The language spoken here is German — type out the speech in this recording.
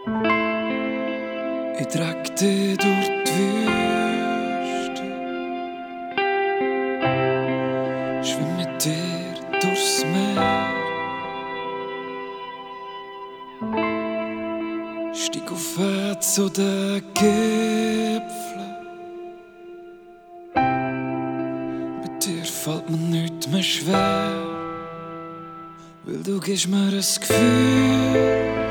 Ich trag dich durch die Wüste, schwimm mit dir durchs Meer, steig auf zu den Gipfeln. Mit dir fällt mir nichts mehr schwer, weil du gibst mir ein Gefühl.